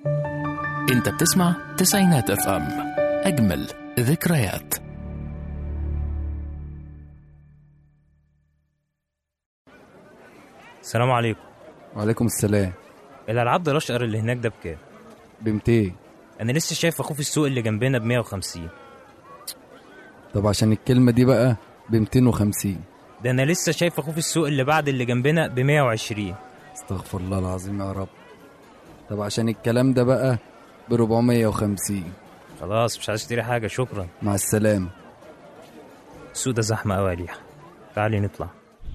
انت بتسمع تسعينات اف ام، اجمل ذكريات. السلام عليكم. وعليكم السلام. الالعاب ده الاشقر اللي هناك ده بكام؟ ب200. انا لسه شايف اخوه في السوق اللي جنبنا ب150. طب عشان الكلمة دي بقى ب250. ده انا لسه شايف اخوه في السوق اللي بعد اللي جنبنا ب120. استغفر الله العظيم يا رب. طب عشان الكلام ده بقى ب450. خلاص مش عايز اشتري حاجه، شكرا. مع السلامة. السوق ده زحمه قوي يا ليحة، تعالي نطلع.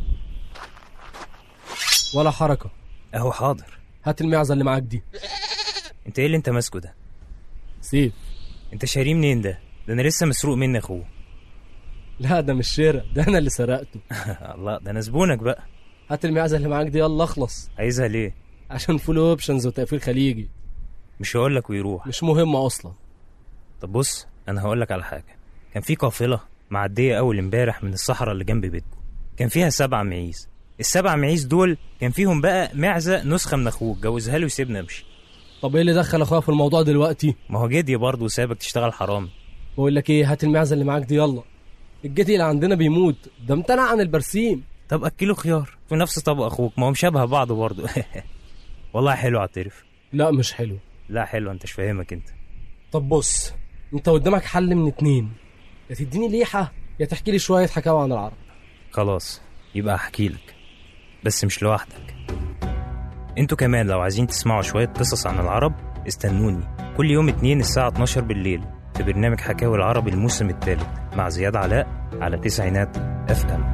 ولا حركة. اهو حاضر. هات المعزة اللي معاك دي. انت ايه اللي انت ماسكه ده؟ سيف. انت شاريه منين ده انا لسه مسروق مني اخوه. لا ده مش شراء، ده انا اللي سرقته. الله، ده انا زبونك بقى. هات المعزة اللي معاك دي يلا اخلص. عايزها ليه؟ عشان فول اوبشنز وتقفيل خليجي. مش هقولك ويروح. مش مهمة اصلا. طب بص، انا هقولك على حاجه. كان في قافله معديه اول امبارح من الصحراء اللي جنب بيتكم، كان فيها 7 معيز. ال7 معيز دول كان فيهم بقى معزه نسخه من اخوك، جوزها له وسيبنا امشي. طب ايه اللي دخل اخويا في الموضوع دلوقتي؟ ما هو جدي برضه وسابك تشتغل حرام. بقول لك ايه، هات المعزة اللي معاك دي يلا. الجدي اللي عندنا بيموت، ده امتنع عن البرسيم. طب اكله خيار في نفس طبق اخوك، ما هم شبه بعض برضه. والله حلو، اعترف. لا مش حلو. لا حلو، انت مش فاهمك انت. طب بص، انت قدامك حل من 2، يا تديني ليحة يا تحكي لي شوية حكاوي عن العرب. خلاص يبقى احكي لك، بس مش لوحدك. انتوا كمان لو عايزين تسمعوا شوية قصص عن العرب استنوني كل يوم 2 الساعة 12 بالليل في برنامج حكاوي العرب الموسم الثالث مع زياد علاء على تسعينات اف ام.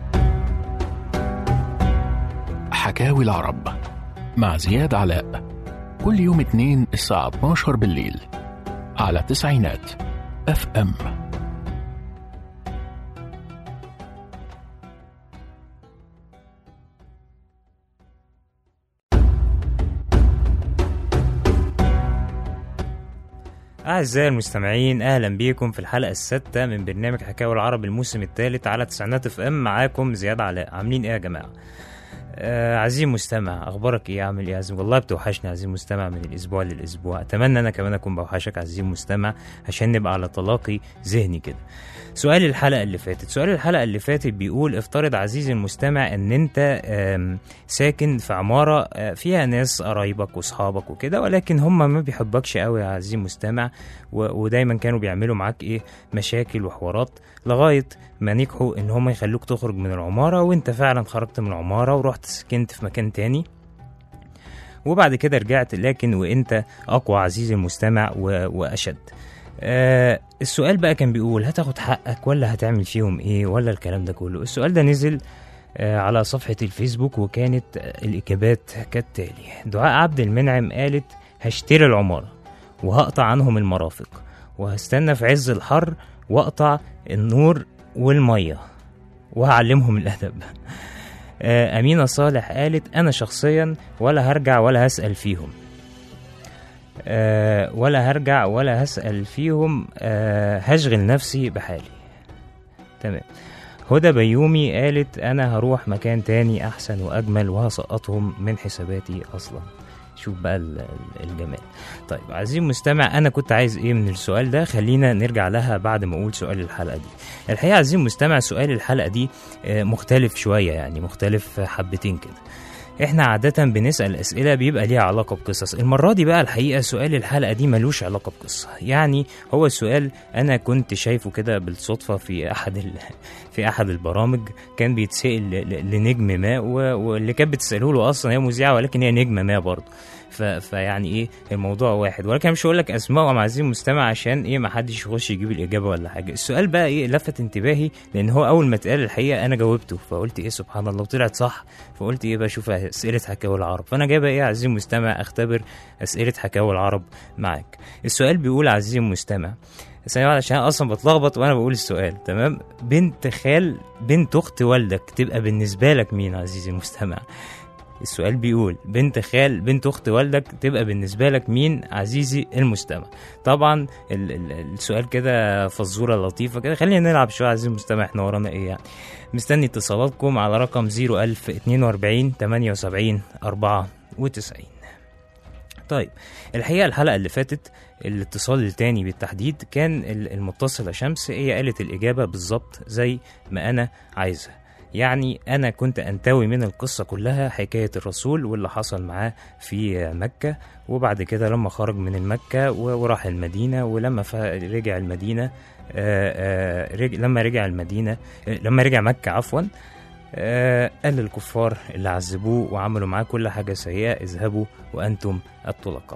حكاوي العرب مع زياد علاء كل يوم 2 الساعة 12 بالليل على تسعينات اف ام. أعزائي المستمعين، أهلا بيكم في الحلقة السادسة من برنامج حكاوي العرب الموسم الثالث على تسعينات اف ام. معاكم زياد علاء. عاملين إيه يا جماعة؟ عزيزي مستمع، أخبارك إيه؟ عامل إيه؟ عزيزي والله بتوحشني عزيزي مستمع من الأسبوع للأسبوع. أتمنى أنا كمان أكون بوحشك عزيزي مستمع عشان نبقى على تلاقي ذهني كده. سؤال الحلقة اللي فاتت بيقول: افترض عزيزي المستمع ان انت ساكن في عمارة فيها ناس قرايبك واصحابك وكده، ولكن هم ما بيحبكش قوي يا عزيزي المستمع، ودايما كانوا بيعملوا معاك ايه، مشاكل وحوارات، لغاية ما نجحوا ان هم يخلوك تخرج من العمارة، وانت فعلا خرجت من العمارة ورحت سكنت في مكان تاني، وبعد كده رجعت لكن وانت اقوى عزيزي المستمع واشد. السؤال بقى كان بيقول: هتاخد حقك ولا هتعمل فيهم ايه ولا الكلام ده كله؟ السؤال ده نزل على صفحة الفيسبوك، وكانت الإجابات كالتالي: دعاء عبد المنعم قالت: هشتري العمارة وهقطع عنهم المرافق وهستنى في عز الحر واقطع النور والمية وهعلمهم الأدب. أمينة صالح قالت: أنا شخصيا ولا هرجع ولا هسأل فيهم هشغل نفسي بحالي. تمام. هدى بيومي قالت: انا هروح مكان تاني احسن واجمل وهسقطهم من حساباتي اصلا. شوف بقى الجمال. طيب عزيزي المستمع، انا كنت عايز ايه من السؤال ده؟ خلينا نرجع لها بعد ما اقول سؤال الحلقة دي. الحقيقة عزيزي المستمع، سؤال الحلقة دي مختلف شوية، يعني مختلف حبتين كده. احنا عادة بنسأل أسئلة بيبقى ليها علاقة بقصص. المرة دي بقى الحقيقة سؤال الحلقة دي ملوش علاقة بقصة، يعني هو السؤال أنا كنت شايفه كده بالصدفة في أحد البرامج، كان بيتسأل لنجم ما، واللي كانت بتسأله له أصلا هي مذيعة ولكن هي نجمة ما برضه. فيعني ايه الموضوع واحد، ولكن مش هقول لك اسماء عزيزي المستمع عشان ايه ما حدش يخش يجيب الاجابه ولا حاجه. السؤال بقى ايه لفت انتباهي، لان هو اول ما اتقال الحقيقه انا جاوبته، فقلت ايه سبحان الله وطلعت صح. فقلت ايه بقى اشوف اسئله حكاوي العرب، فانا جايبه ايه عزيزي المستمع اختبر اسئله حكاوي العرب معاك. السؤال بيقول عزيزي المستمع، ثانية عشان اصلا بتلخبط وانا بقول السؤال. تمام. بنت اخت والدك تبقى بالنسبه لك مين عزيزي المستمع؟ السؤال بيقول بنت اخت والدك تبقى بالنسبه لك مين عزيزي المستمع؟ طبعا السؤال كده فزوره لطيفه كده. خلينا نلعب شويه عزيزي المستمع، احنا ورانا ايه يعني. مستني اتصالاتكم على رقم 01042 78 94. طيب الحقيقة الحلقة اللي فاتت الاتصال التاني بالتحديد كان المتصلة شمس، هي قالت الإجابة بالظبط زي ما أنا عايزها. يعني أنا كنت أنتوي من القصة كلها حكاية الرسول واللي حصل معاه في مكة، وبعد كده لما خرج من المكة وراح المدينة، ولما رجع المدينة لما رجع مكة عفوا، قال للكفار اللي عذبوه وعملوا معاه كل حاجة سيئة اذهبوا وأنتم الطلقاء.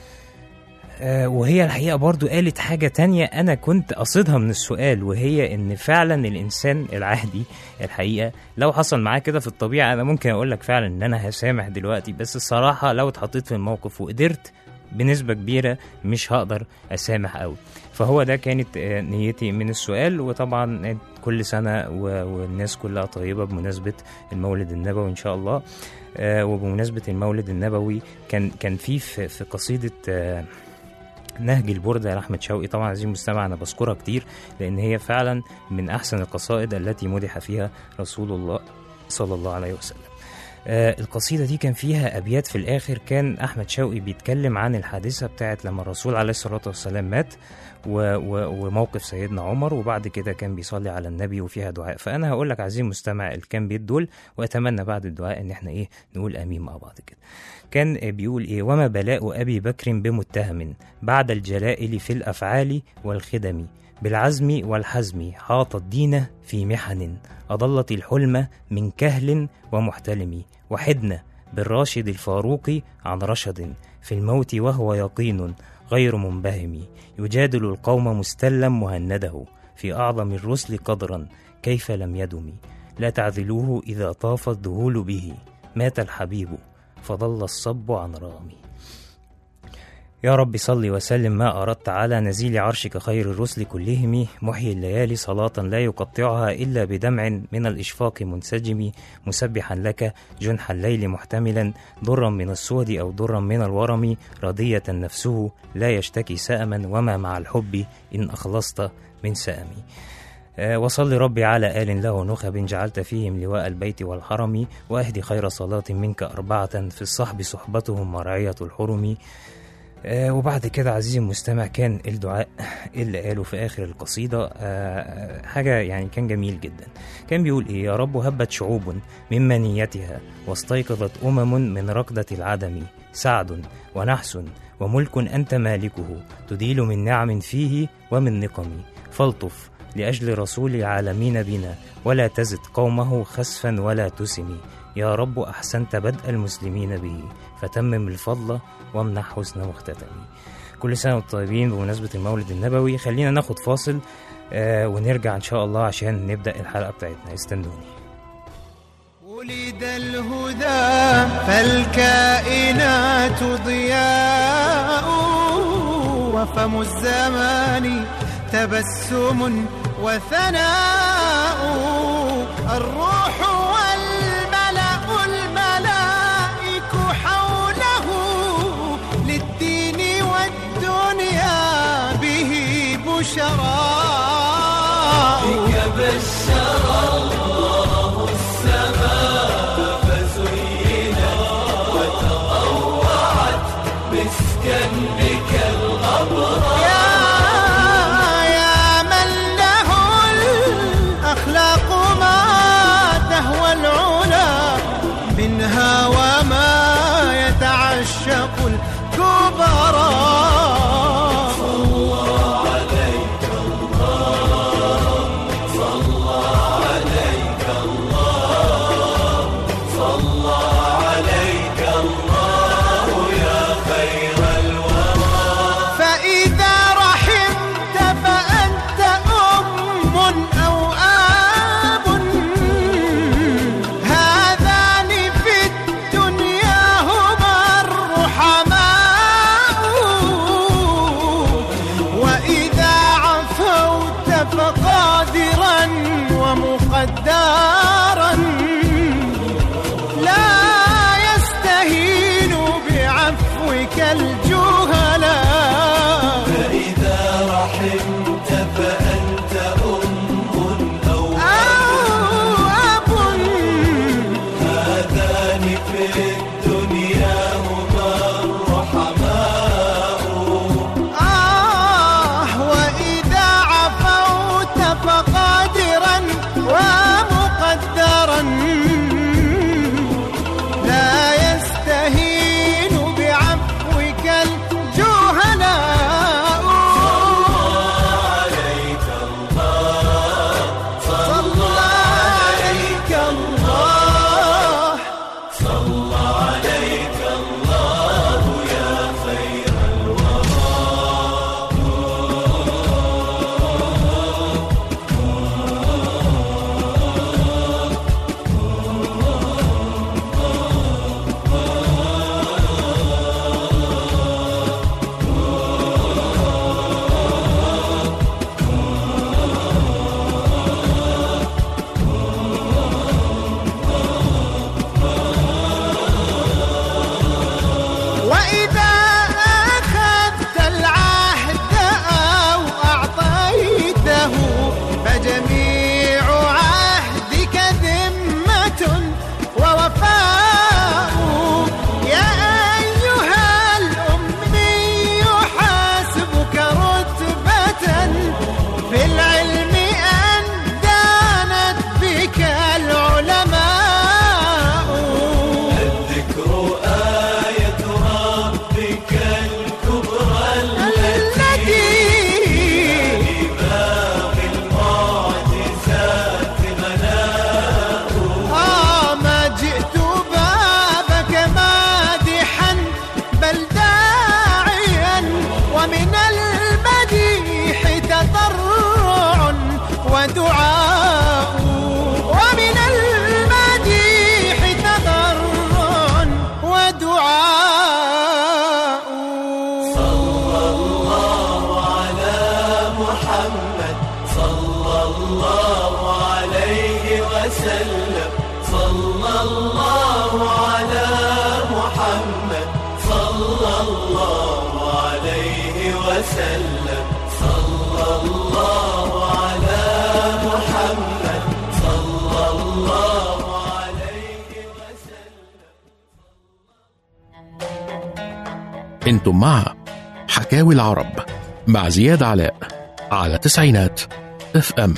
وهي الحقيقة برضو قالت حاجة تانية أنا كنت قصدها من السؤال، وهي إن فعلا الإنسان العادي الحقيقة لو حصل معاه كده في الطبيعة أنا ممكن أقولك فعلا إن أنا هسامح دلوقتي، بس الصراحة لو اتحطيت في الموقف وقدرت بنسبة كبيرة مش هقدر أسامح أوي. فهو ده كانت نيتي من السؤال. وطبعا كل سنة والناس كلها طيبة بمناسبة المولد النبوي إن شاء الله. وبمناسبة المولد النبوي كان في قصيدة نهج البردة لأحمد شوقي، طبعا عزيزي المستمع أنا بذكرها كتير لأن هي فعلا من أحسن القصائد التي مدح فيها رسول الله صلى الله عليه وسلم. القصيدة دي كان فيها أبيات في الآخر كان أحمد شوقي بيتكلم عن الحادثة بتاعت لما الرسول عليه الصلاة والسلام مات وموقف سيدنا عمر، وبعد كده كان بيصلي على النبي وفيها دعاء. فأنا هقول لك عزيزي المستمع الكام بيت دول، وأتمنى بعد الدعاء إن احنا نقول آمين مع بعض كده. كان بيقول وما بلاء أبي بكر بمتهم بعد الجلائل في الأفعال والخدم، بالعزم والحزم حاط الدين في محن، أضلت الحلم من كهل ومحتلم، وحدنا بالراشد الفاروق عن رشد، في الموت وهو يقين غير منبهم، يجادل القوم مستلم مهنده، في أعظم الرسل قدرا كيف لم يدم، لا تعذلوه إذا طاف الذهول به، مات الحبيب فضل الصب عن رامي. يا رب صل وسلم ما أردت على نزيل عرشك خير الرسل كلهم، محيي الليالي صلاة لا يقطعها إلا بدمع من الإشفاق منسجم، مسبحا لك جنح الليل محتملا ضرا من السود أو ضرا من الورم، راضية نفسه لا يشتكي سأما، وما مع الحب إن أخلصت من سأمي. وصل ربي على آل له نخب جعلت فيهم لواء البيت والحرم، وأهدي خير صلاة منك 4 في الصحب صحبتهم مرعية الحرم. وبعد كده عزيزي المستمع كان الدعاء اللي قاله في آخر القصيدة حاجة يعني كان جميل جدا. كان بيقول يا رب هبت شعوب من منيتها، واستيقظت من ركضة العدم، سعد ونحس وملك أنت مالكه، تديل من نعم فيه ومن نقم، فالطف لأجل رسول العالمين بنا، ولا تزد قومه خسفا ولا تسمي، يا رب أحسنت بدء المسلمين به، فتمم الفضل وامنح حسن مختتمي. كل سنة وانتم طيبين بمناسبة المولد النبوي. خلينا ناخد فاصل ونرجع إن شاء الله عشان نبدأ الحلقة بتاعتنا. استنوني. ولد الهدى فالكائنات ضياء، وفم الزمان تبسم وثناء، الروح والملأ الملائك حوله، للدين والدنيا به بشراء، بك بشر الله السماء فزينت وتطوعت مسكا بك الأبرار، يا من له الأخلاق ما تهوى العلا منها، وما يتعشق الكبراء، صلى عليك الله يا خير الورى. انتم مع حكاوي العرب مع زياد علاء على تسعينات FM.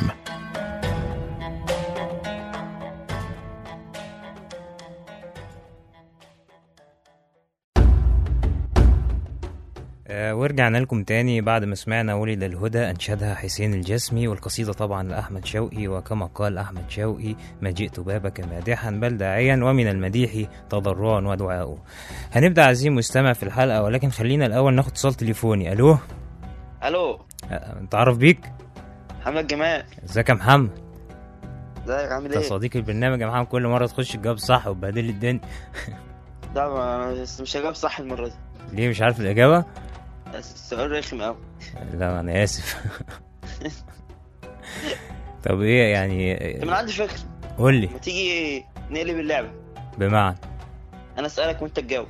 ورجعنا لكم تاني بعد ما سمعنا ولد الهدى أنشدها حسين الجسمي، والقصيدة طبعا لأحمد شوقي. وكما قال أحمد شوقي: ما جئت بابك مادحا بل داعيا، ومن المديح تضرعا ودعاء. هنبدأ عزيزي المستمع في الحلقة، ولكن خلينا الأول ناخد اتصال تليفوني. ألو. نتعرف بيك؟ محمد جمال. ازيك يا محمد؟ ازيك عامل ايه؟ انت صديق البرنامج يا محمد، كل مرة تخش الجواب صح وبهدل الدنيا. لا مش هجاوب صح المرة دي. ليه مش عارف الإجابة؟ السؤال رخم أوي. لا أنا آسف. طب إيه يعني؟ طب أنا عندي فكرة. قول لي. ما تيجي نقلب اللعبة؟ بمعنى؟ أنا أسألك وأنت تجاوب.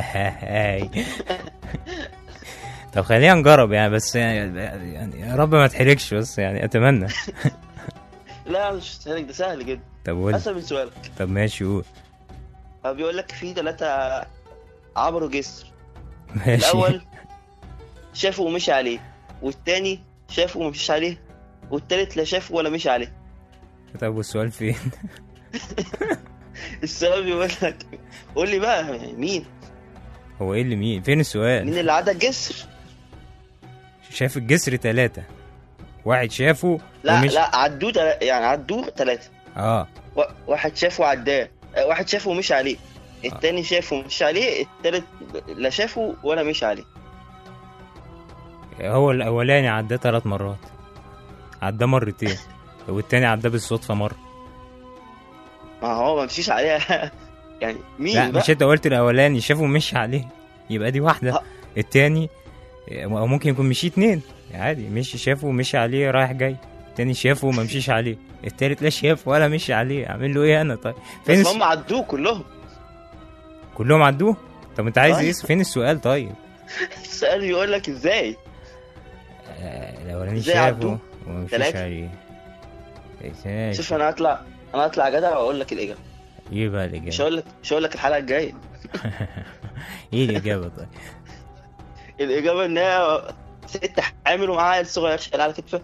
طب خلينا نجرب يعني، بس يعني يا رب ما تحرجش، بس يعني أتمنى. لا مش تحرج، ده سهل جدا. طب قول. أسأل من سؤالك. طب ماشي قول. بيقول لك في 3 عبروا جسر. ماشي. الأول شافه ومشي عليه، والتاني شافه ومشيش عليه، والتالت لا شافه ولا مشي عليه. طب والسؤال فين؟ السؤال بيقول لك قول لي بقى مين هو ايه اللي مين؟ فين السؤال؟ مين اللي عدى الجسر؟ شاف الجسر 3، واحد شافه لا ومش... لا عدوه يعني عدوه 3. واحد شافه وعداه، واحد شافه ومشي عليه، التاني شافه ومشي عليه، التالت لا شافه ولا مشي عليه. هو الاولاني عداه 3 مرات، عداه مرتين، والتاني عداه بالصدفه مره. ما هو ما مشيش عليها. يعني مين؟ لا بقى؟ مش انت قلت الاولاني شافه ومشي عليه، يبقى دي واحده. التاني او ممكن يكون مشي 2 عادي، مشي شافه ومشي عليه رايح جاي، التاني شافه وما مشيش عليه، التالت لا شافه ولا مشي عليه. اعمل له ايه انا؟ طيب فين بس هم عدوه كلهم عدوه. طب انت عايز ايه؟ فين السؤال؟ طيب السؤال بيقول لك ازاي الاولاني شافه وما مشيش عليه. شوف انا هطلع جدع واقول لك الاجابه. ايه بقى الاجابه؟ مش هقول لك الحلقه الجايه. ايه الاجابه؟ طيب الاجابه ان هي 6 حامل ومعاها عيل صغير شايل على كتفه.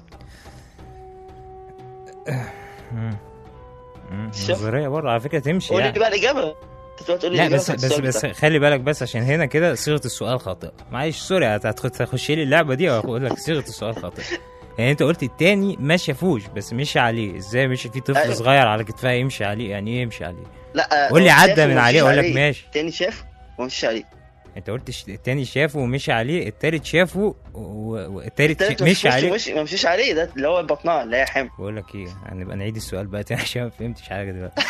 نظريه برضه على فكره تمشي. قول لي يعني بقى الاجابه. لا بس خلي بالك بس، عشان هنا كده صيغه السؤال خاطئه. معلش سوري، هتخش لي اللعبه دي واقول لك صيغه السؤال خاطئه. يعني انت قلت التاني ما شافوش بس مشي عليه. ازاي مشي في طفل صغير على كتفها يمشي عليه؟ يعني ايه يمشي عليه؟ لا قول لي عدى من عليه اقول لك ماشي. التاني شاف ومشي عليه. انت قلت التاني شافه ومشي عليه، التالت شافه والتالت مشي عليه. ما مشيش عليه، ده اللي هو بطنها اللي هي حامل. بقول لك ايه، هنبقى نعيد السؤال بقى تاني عشان ما فهمتش حاجه دلوقتي.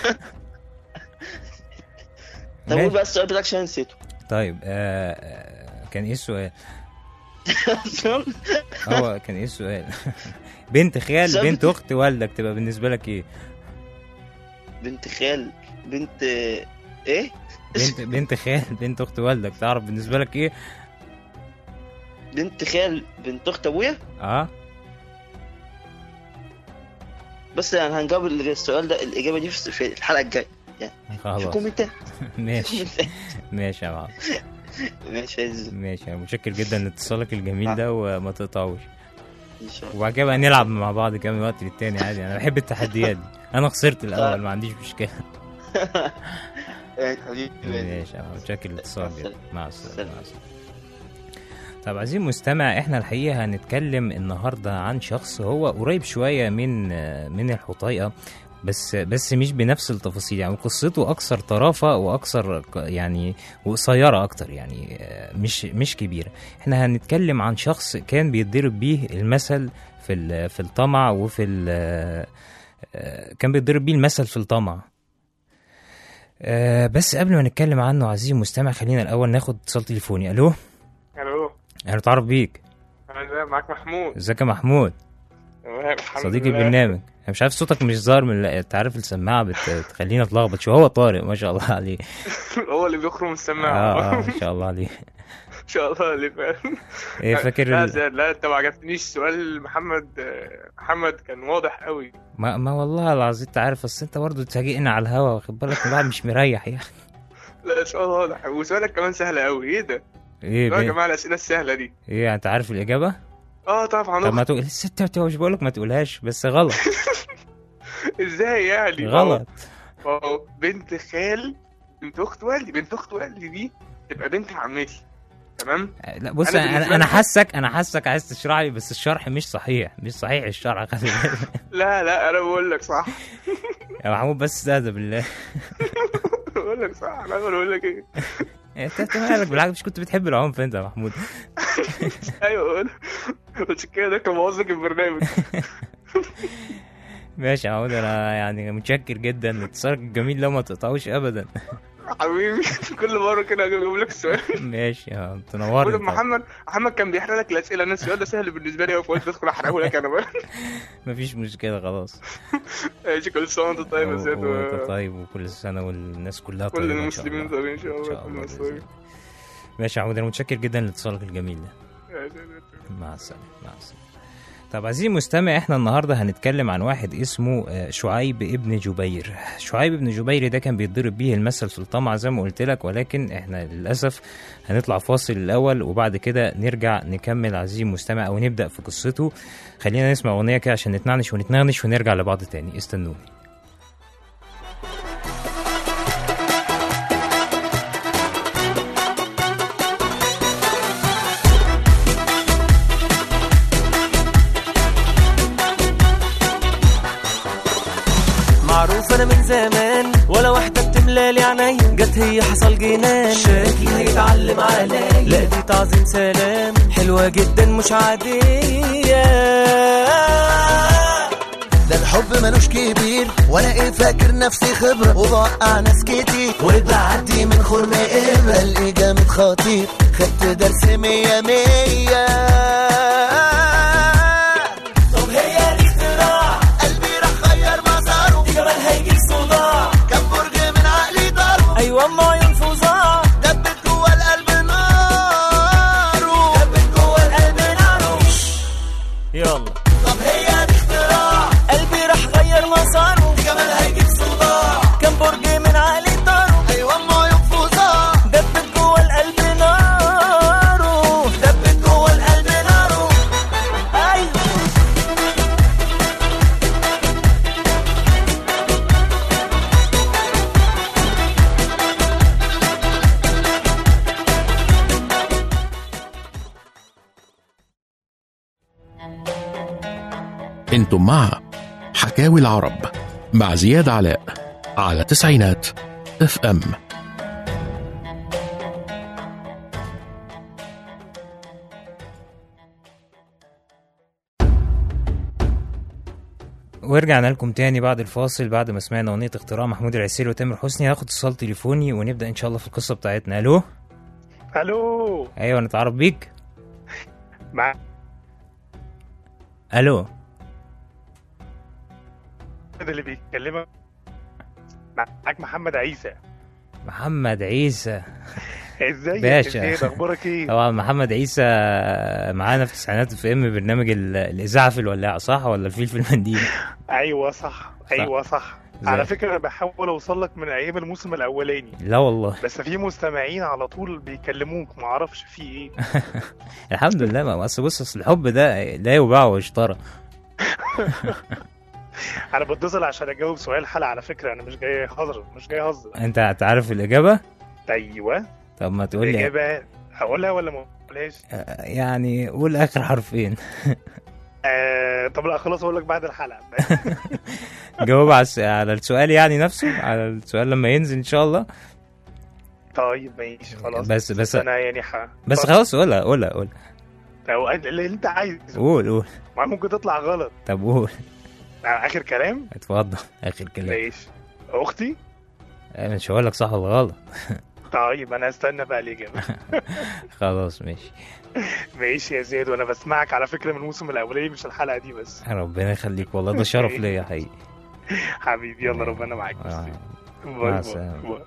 طب قول بقى السؤال بتاعك عشان نسيته. طيب كان ايه السؤال؟ هو كان ايه السؤال؟ بنت خال بنت اخت والدك تبقى بالنسبه لك ايه؟ بنت خال بنت ايه؟ بنت خال بنت اخت والدك تعرف بالنسبه لك ايه؟ بنت خال بنت اخت ابويا. بس يعني هنجاوب السؤال ده الاجابه دي في الحلقه الجايه يعني. خلاص في كومنتات. ماشي ماشي يا معلم. ماشي انا متشكر جدا لاتصالك الجميل ده وما تقطعوش. وبعد كده بقى نلعب مع بعض كام وقت للتاني عادي. انا بحب التحديات دي. انا خسرت الاول ما عنديش مشكله. ماشي انا متشكر لاتصالك جدا. مع السلامه. طب عزيزي المستمع، احنا الحقيقه هنتكلم النهارده عن شخص هو قريب شويه من الحطيئه، بس مش بنفس التفاصيل. يعني قصته اكثر طرافه واكثر يعني وقصيره اكتر، يعني مش كبيره. احنا هنتكلم عن شخص كان بيتضرب بيه المثل في الطمع، وفي كان بيتضرب بيه المثل في الطمع. بس قبل ما نتكلم عنه عزيزي المستمع، خلينا الاول ناخد اتصال تليفوني. الو انا اتعرف بيك. انا معاك محمود. ازيك يا محمود؟ صديقي البرنامج. انا مش عارف صوتك مش ظاهر من انت عارف السماعه بتخليني اتلخبط شو. هو طارق ما شاء الله عليه. هو اللي بيخرم السماعه. ما شاء الله عليه. ان شاء الله عليه فعلا. ايه فاكر لا انت ما عجبتنيش سؤال محمد كان واضح قوي. ما والله العظيم انت عارف، اصل انت برضه تفاجئنا على الهوا، واخد بالك الواحد مش مريح يعني. لا سؤال واضح وسؤالك كمان سهل قوي. ايه ده؟ ايه يا جماعه الاسئله السهله دي؟ ايه انت عارف الاجابه؟ طبعا. طب ما تقول الست مش بقول لك ما تقولهاش بس غلط. ازاي يعني غلط؟ بنت خال بنت اخت والدي دي تبقى بنت عمتي. تمام. لا بص انا حاسك عايز تشرح لي، بس الشرح مش صحيح الشرح. خلي بالك. لا انا بقول لك صح يا محمود، بس استهدى بالله. بقول لك صح. انا بقول لك ايه؟ انت مالك بالعكس، مش كنت بتحب العنف انت يا محمود؟ ايوه بس كده ده كان موظف البرنامج. ماشي يا محمود، انا يعني متشكر جدا لاتصالك الجميل، لو ما تقطعوش ابدا حبيبي. كل مره كده اجيب لك السؤال. ماشي تنورني. محمد كان بيحرق لك الاسئله. انا السؤال ده سهل بالنسبه لي، فقلت ادخل احرقه لك انا بقى. مفيش مشكله خلاص. ماشي. كل سنه وانت طيب يا زياد. وانت طيب، وكل سنه والناس كلها طيبه، كل المسلمين طيبين ان شاء الله. ماشي يا محمود، انا متشكر جدا لاتصالك الجميل ده. مع السلامه. طب عزيزي المستمع، احنا النهارده هنتكلم عن واحد اسمه شعيب ابن جبير. شعيب ابن جبير ده كان بيتضرب بيه المثل في الطمع زي ما قلت لك، ولكن احنا للاسف هنطلع فاصل الاول، وبعد كده نرجع نكمل عزيزي المستمع او نبدا في قصته. خلينا نسمع اغنيه كده عشان نتنعنش ونرجع لبعض تاني. استنوني. معروف انا من زمان، ولا واحدة بتملالي عينيا، جت هي حصل جنان، شكلي هيتعلم عليا، لا دي تعظيم سلام، حلوة جدا مش عادية. ده الحب ملوش كبير، وانا ايه فاكر نفسي خبرة، وبوقع ناس كتير وبعدي من خرم إبرة، الإيه جامد خطير، خدت درس 100 100. طب هي دي اختراع، قلبي راح غير مساره، دي كمان هيجيب صداع، كم برج من عقلي ضرب، ايوه ما عيون فظاع، دبت جوه القلب ناره، دبت جوه القلب ناره. يلا. طب هي دي اختراع، قلبي راح غير مساره، دي كمان هيجيب صداع، كم برج من عقلي ضرب، ايوه ما عيون فظاع، دبت جوه القلب ناره، دبت جوه القلب كنتم مع حكاوي العرب مع زياد علاء على تسعينات FM. ورجعنا لكم تاني بعد الفاصل، بعد ما سمعنا أغنية اختراع محمود العسيري وتامر حسني. هاخد اتصال تليفوني ونبدأ إن شاء الله في القصة بتاعتنا. ألو. الو. أيوة نتعرف بيك. مع ألو. اللي بيتكلمك معاك محمد عيسى. محمد عيسى. ازيك باشا؟ اخبارك ايه؟ طبعا محمد عيسى معانا في تسعينات FM برنامج الإذاعة في الولاعة، صح ولا الفيل في المنديل؟ ايوه صح. ايوه صح. على فكرة انا بحاول اوصل لك من ايام الموسم الاولاني. لا والله. بس في مستمعين على طول بيكلموك ما اعرفش في ايه. الحمد لله. ما بص الحب ده لا يباع ويشترى. انا بتصل عشان اجاوب سؤال حلقة على فكرة، انا مش جاي اهزر. انت عارف الإجابة؟ ايوه. طب ما تقول لي الإجابة هقولها ولا ما اقولهاش؟ يعني قول آخر حرفين. طب لا خلاص اقول لك بعد الحلقة. جاوب على السؤال يعني نفسه، على السؤال لما ينزل ان شاء الله. طيب ماشي خلاص. بس انا يعني بس خلاص قولها. اللي انت عايزه. قول. ما ممكن تطلع غلط. طب قول. اخر كلام. اتفضل اخر كلام. ماشي. اختي. مش هقول لك صح ولا غلط. طيب انا استنى بقى الاجابه. خلاص ماشي. ماشي يا زياد، وانا بسمعك على فكره من الموسم الاولاني مش الحلقه دي بس. ربنا يخليك والله، ده شرف ليا حقيقي. حبيبي يلا ربنا معاك. مع السلامه.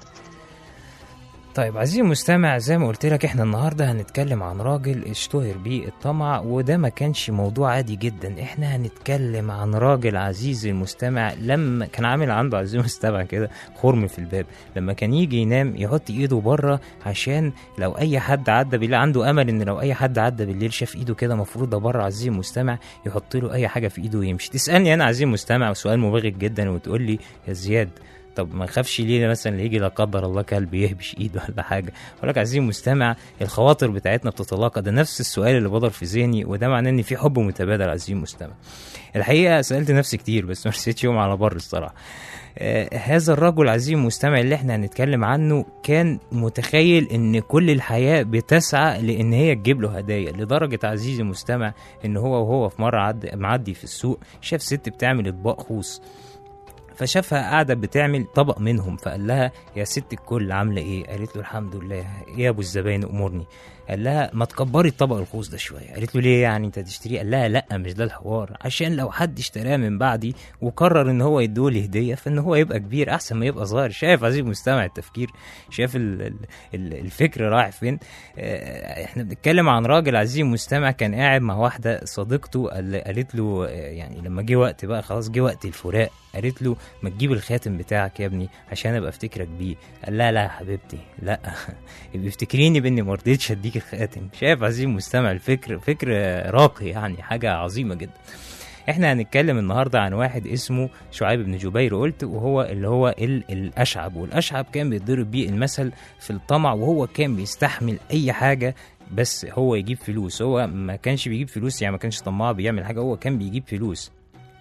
طيب عزيزي المستمع، زي ما قلت لك احنا النهارده هنتكلم عن راجل اشتهر بيه الطمع، وده ما كانش موضوع عادي جدا. احنا هنتكلم عن راجل عزيزي المستمع لما كان عامل عنده عزيزي المستمع كده خرم في الباب، لما كان يجي ينام يحط ايده بره عشان لو اي حد عدى بالليل، عنده امل ان لو اي حد عدى بالليل شاف ايده كده مفروضه بره عزيزي المستمع يحط له اي حاجه في ايده ويمشي. تسالني انا عزيزي المستمع سؤال مبالغ جدا وتقول لي يا زياد طب ما خافش ليه مثلا اللي يجي لا قدر الله كلب يهبش ايده ولا حاجه؟ اقول لك عزيزي المستمع الخواطر بتاعتنا بتتلاقى، ده نفس السؤال اللي بدر في ذهني، وده معناه ان في حب متبادل. عزيزي المستمع الحقيقه سالت نفسي كتير بس ما رسيتش يوم على بر الصراحه. هذا الرجل عزيزي المستمع اللي احنا هنتكلم عنه كان متخيل ان كل الحياه بتسعى لان هي تجيب له هدايا، لدرجه عزيزي المستمع ان وهو في مره معدي في السوق شاف ست بتعمل اطباق خوص، فشافها قاعدة بتعمل طبق منهم، فقال لها يا ست الكل عاملة ايه؟ قالت له الحمد لله. ايه يا ابو الزباين امورني؟ قال لها ما تكبري الطبق الخوص ده شويه. قالت له ليه يعني انت تشتريه؟ قال لها لا مش ده الحوار، عشان لو حد اشتراه من بعدي وقرر ان هو يديه هديه فان هو يبقى كبير احسن ما يبقى صغير. شايف عزيزي المستمع التفكير؟ شايف الفكر رايح فين؟ احنا بنتكلم عن راجل عزيزي المستمع كان قاعد مع واحده صديقته، قالت له يعني لما جه وقت بقى خلاص جه وقت الفراق، قالت له ما تجيب الخاتم بتاعك يا ابني عشان ابقى افتكرك بيه. قال لها لا يا حبيبتي لا بيفتكريني باني ما رضيتش اديك الخاتم. شايف عزيزي المستمع الفكر؟ فكر راقي يعني، حاجه عظيمه جدا. احنا هنتكلم النهارده عن واحد اسمه شعيب بن جبير قلت، وهو اللي هو الاشعب، والاشعب كان بيتضرب بيه المثل في الطمع، وهو كان بيستحمل اي حاجه بس هو يجيب فلوس. هو ما كانش بيجيب فلوس يعني ما كانش طماع بيعمل حاجه، هو كان بيجيب فلوس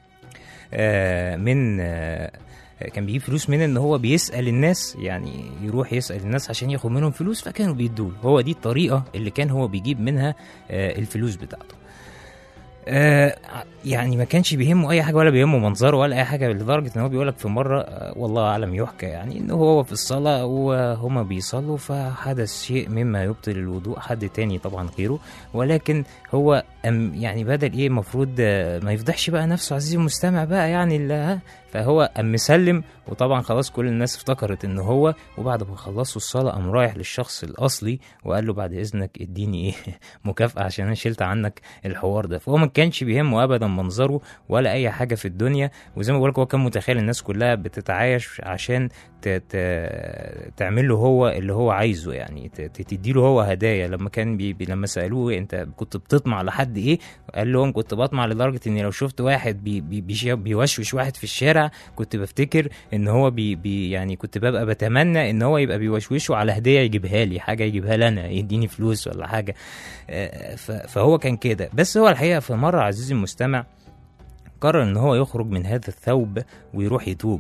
كان بيجيب فلوس من ان هو بيسأل الناس، يعني يروح يسأل الناس عشان ياخد منهم فلوس فكانوا بيدوله. هو دي الطريقة اللي كان هو بيجيب منها الفلوس بتاعته. يعني ما كانش بيهمه اي حاجه ولا بيهمه منظره ولا اي حاجه، لدرجه ان هو بيقولك في مره والله اعلم يحكى يعني انه هو في الصلاه وهما بيصلوا فحدث شيء مما يبطل الوضوء، حد تاني طبعا غيره، ولكن هو يعني بدل ايه المفروض ما يفضحش بقى نفسه عزيزي المستمع بقى يعني فهو مسلم، وطبعا خلاص كل الناس افتكرت انه هو. وبعد ما خلصوا الصلاه قام رايح للشخص الاصلي وقال له بعد اذنك اديني ايه مكافاه عشان انا شلت عنك الحوار ده. فهو ما كانش بيهمه ابدا منظره ولا اي حاجه في الدنيا، وزي ما بقولك هو كان متخيل الناس كلها بتتعايش عشان تعمل له هو اللي هو عايزه، يعني تديله هو هدايا. لما كان لما سالوه انت كنت بتطمع لحد ايه؟ قال لهم كنت بطمع لدرجه اني لو شفت واحد بيوشوش واحد في الشارع كنت بفتكر ان هو يعني كنت ببقى بتمنى ان هو يبقى بيوشوشه على هديه يجيبها لي، حاجه يجيبها لي انا، يديني فلوس ولا حاجه. فهو كان كده. بس هو الحقيقه في مره عزيزي المستمع قرر ان هو يخرج من هذا الثوب ويروح يتوب.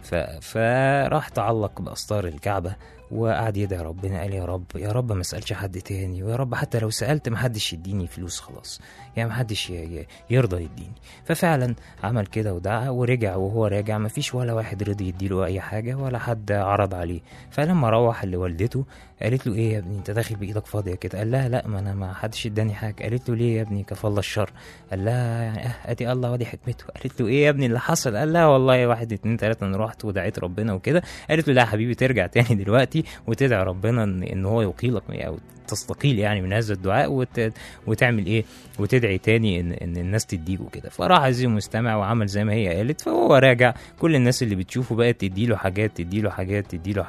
فراح تعلق بأستار الكعبة وقعد يدعي ربنا، قال يا رب ما اسالش حد تاني، ويا رب حتى لو سالت ما حدش يديني فلوس خلاص، يعني ما حدش يرضى يديني. ففعلا عمل كده ودعا ورجع، وهو راجع ما فيش ولا واحد رضي يديله اي حاجه ولا حد عرض عليه. فلما روح لوالدته قالت له ايه يا ابني انت داخل بايدك فاضيه كده؟ قال لها لا ما انا ما حدش اداني حاجه. قالت له ليه يا ابني كفى الله الشر؟ قال لها يعني ادي الله ودي حكمته. قالت له ايه يا ابني اللي حصل؟ قال لها والله 1 2 3 انا رحت ودعيت ربنا وكده. قالت له لا يا حبيبي ترجع تاني دلوقتي وتدعي ربنا ان هو يقيلك او تستقيل يعني من هذا الدعاء وتعمل ايه وتدعي تاني ان الناس تديله كده. فراح عزيزي المستمع وعمل زي ما هي قالت. فهو راجع كل الناس اللي بتشوفه بقت تديله حاجات.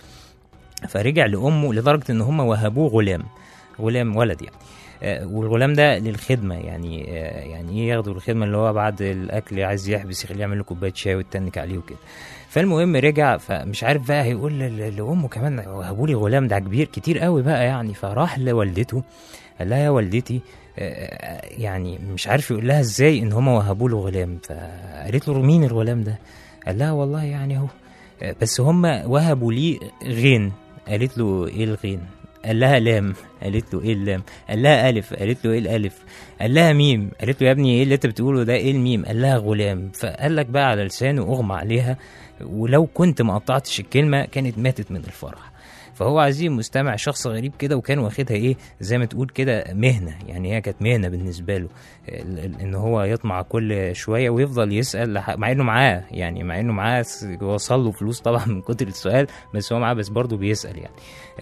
فرجع لأمه لدرجة ان هم وهبوه غلام ولد يعني. والغلام ده للخدمة يعني ايه ياخدوا الخدمة اللي هو بعد الأكل عايز يحبس يخليه يعمل له كوباية شاي ويتنك عليه وكده. فالمهم رجع فمش عارف بقى هيقول لأمه كمان وهبوا لي غلام ده كبير كتير قوي بقى يعني. فراح لوالدته قال لها يا والدتي يعني مش عارف يقول لها ازاي ان هم وهبوا له غلام. فقالت له مين الغلام ده؟ قال لها والله يعني هو بس هم وهبوا لي غين. قالت له ايه الغين؟ قال لها لام. قالت له ايه اللام؟ قال لها الف. قالت له ايه الالف؟ قال لها ميم. قالت له يا ابني ايه اللي انت بتقوله ده؟ ايه الميم؟ قال لها غلام. فقال لك بقى على لسانه اغمى عليها، ولو كنت ما قطعتش الكلمه كانت ماتت من الفرح. فهو عزيزي المستمع شخص غريب كده، وكان واخدها ايه زي ما تقول كده مهنه، يعني هي كانت مهنه بالنسبه له ان هو يطمع كل شويه ويفضل يسال مع انه معاه وصل له فلوس طبعا من كتر السؤال، بس هو معاه بس برضه بيسال يعني.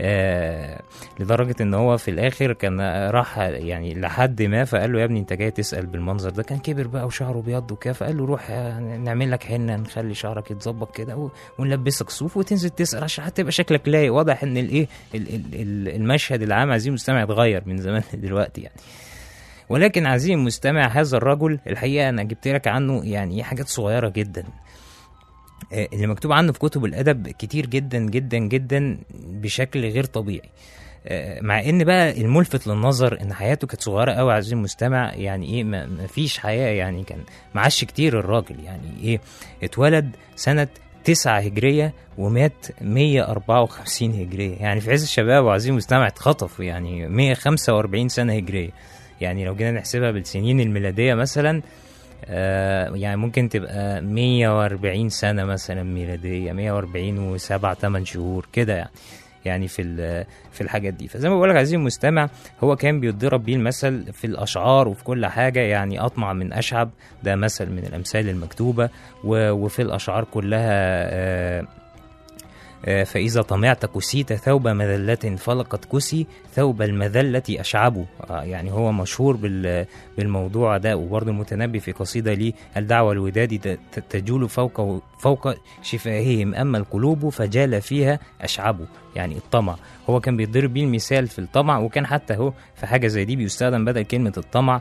لدرجه ان هو في الاخر كان راح يعني لحد ما فقال له يا ابني انت جاي تسال بالمنظر ده؟ كان كبر بقى وشعره ابيض وكده. فقال له روح نعمل لك حنه نخلي شعرك يتظبط كده ونلبسك صوف وتنزل تسال عشان هتبقى شكلك لايق. واضح ان الايه المشهد العام عزيزي المستمع اتغير من زمان دلوقتي يعني. ولكن عزيزي المستمع هذا الرجل الحقيقه انا جبت لك عنه يعني حاجات صغيره جدا اللي مكتوب عنه في كتب الادب كتير جدا جدا جدا بشكل غير طبيعي. مع ان بقى الملفت للنظر ان حياته كانت صغيره قوي عزيزي المستمع، يعني ايه ما فيش حياه يعني، كان معاش كتير الراجل يعني ايه. اتولد سنه 9 هجرية ومات 154 هجرية، يعني في عز الشباب. وعزيزي المستمع اتخطف يعني 145 سنة هجرية، يعني لو جينا نحسبها بالسنين الميلادية مثلا يعني ممكن تبقى 140 سنة مثلا ميلادية، 140 و7 8 شهور كده يعني في الحاجات دي. فزي ما بقولك عزيزي المستمع هو كان بيضرب بيه المثل في الأشعار وفي كل حاجة، يعني أطمع من أشعب ده مثل من الأمثال المكتوبة، وفي الأشعار كلها فإذا طمعت كسيت ثوب مذلة فلقد كسي ثوب المذلة أشعبه. يعني هو مشهور بالموضوع ده. وبرضه المتنبي في قصيدة ليه الدعوة الوداد تجول فوق شفاههم أما القلوب فجال فيها أشعبه، يعني الطمع. هو كان بيضرب بيه المثال في الطمع، وكان حتى هو في حاجة زي دي بيستخدم بدل كلمة الطمع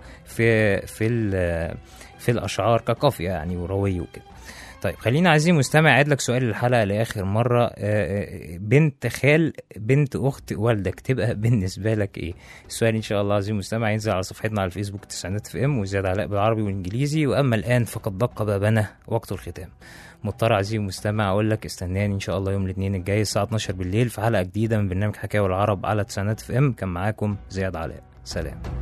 في الأشعار كقافية يعني وروي وكده. طيب خلينا عزيزي مستمع أعيد لك سؤال الحلقة لآخر مرة. بنت خال بنت أخت والدك تبقى بالنسبة لك إيه؟ السؤال إن شاء الله عزيزي مستمع ينزل على صفحتنا على الفيسبوك تسعينات FM وزياد علاء بالعربي والإنجليزي. وأما الآن فقد دق بابنا وقت الختام. مضطر عزيزي مستمع أقول لك استناني إن شاء الله يوم الاثنين الجاي الساعة 12 بالليل في حلقة جديدة من برنامج حكاوي العرب على تسعينات FM. كان معاكم زياد علاء، سلام.